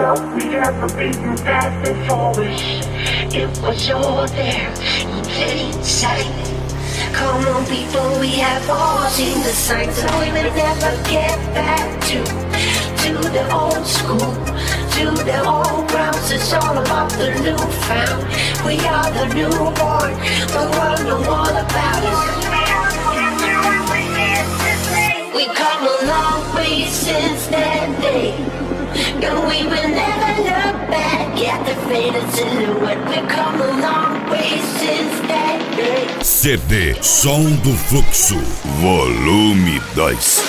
thought we'd ever been that before us. It was all there in plain sight. Come on people, we have all seen the signs, and we will never get back to the old school, to the old grounds. It's all about the newfound. We are the newborn, the world know all about us. We come a long way since that day, and we will never look back at the faded silhouette. We come a long way since that day. CD Som do Fluxo, volume 2.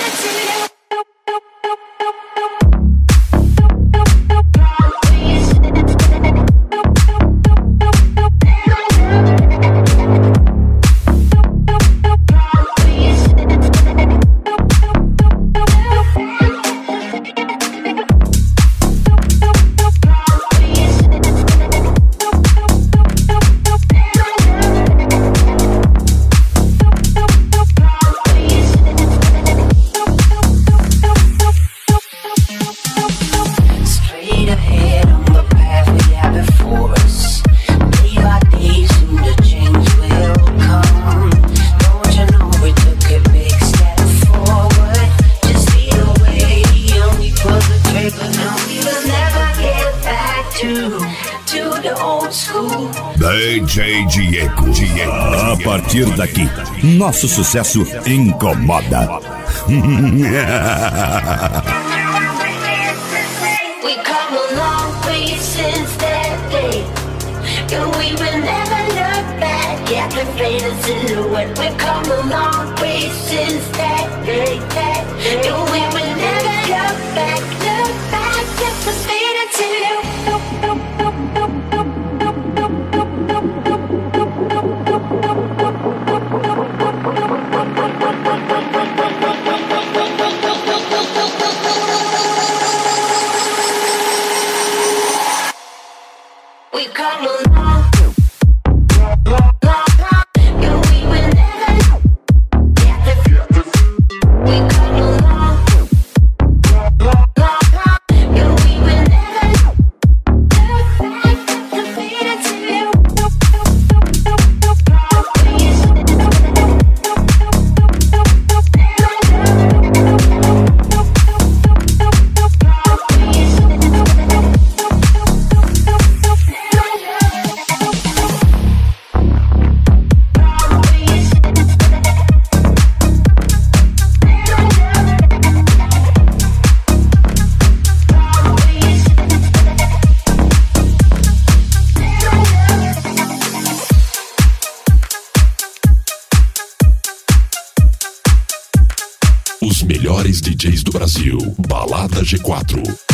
DJ Diego. A partir daqui, nosso sucesso incomoda. We come a long way since that day, and we will never look back at the faded silhouette. We come a long way since that day, and we will never look back at the faded silhouette. We come along. Os melhores DJs do Brasil. Balada G4.